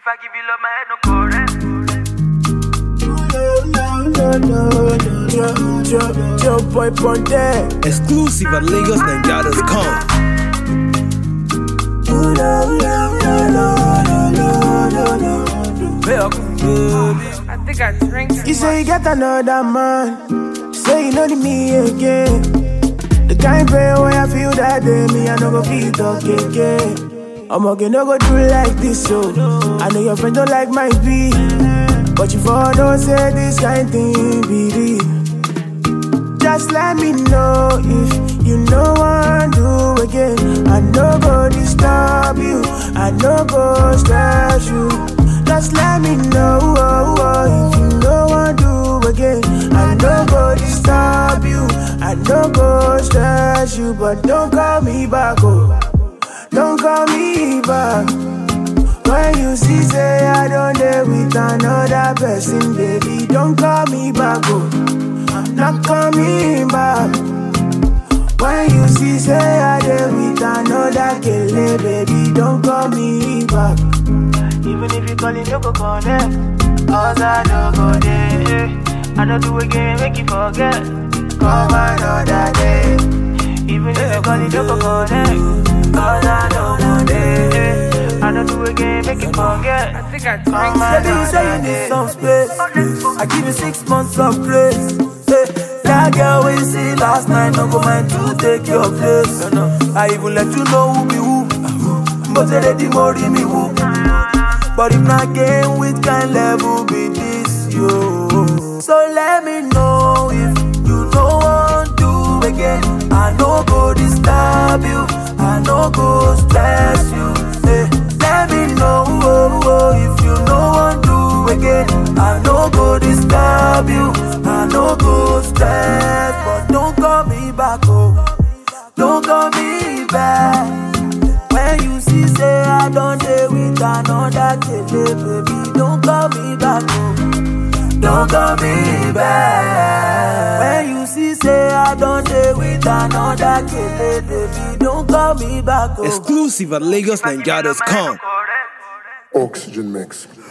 If I give you love, my head no correct. Joe boy Ponte. Exclusive at LagosNigeria.com. I think I drank too You say you much. got another man. Say you know me again. The kind pain where I feel that day, me I no go feel talk again. I'm okay, no go do like this, so I know your friend don't like my beat, but you for don't say this kind thing be real. Just let me know if you know what do again. I no go disturb you, I no go stress you. Just let me know if you know what do again. I no go disturb you, I no go stress you. But don't call me back, oh, don't call me back. When you see say I don't dare with another person, baby, don't call me back, oh, I'm not coming back. When you see say I dare with another kele, baby, don't call me back. Even if you call it, no go connect. Cause I don't go there. I don't do again, make you forget. Come another day. Even if you call it, no go connect. Cause I don't go there. I don't do again, make you forget. I think I drank Baby, too you much. say you need some space. I give you 6 months of grace. That girl we see last night, no go mind to take your place. I even let you know who be who. But they ready more me who. But if not game with kind level be this, yo. So let me know if you know what do again. I no go disturb you, I no go stress you. Let me know if you know what do again. I no go disturb you, I no go stress. But don't call me back, oh, don't call me back. When you see say I don't dare with another kele, baby, don't call me back, oh, don't call me back. When you see say I don't dare with another kele, baby, don't call me back, oh. Exclusive at LagosNigeria.com. Oxygen Mix.